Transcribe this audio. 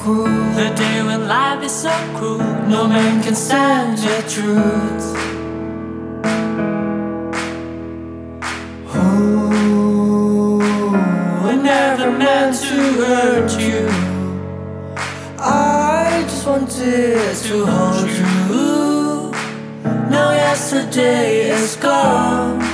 cruel. The day when life is so cruel, no man can stand your truth. Oh, I never meant to hurt you. I just wanted to hold you. Now yesterday is gone.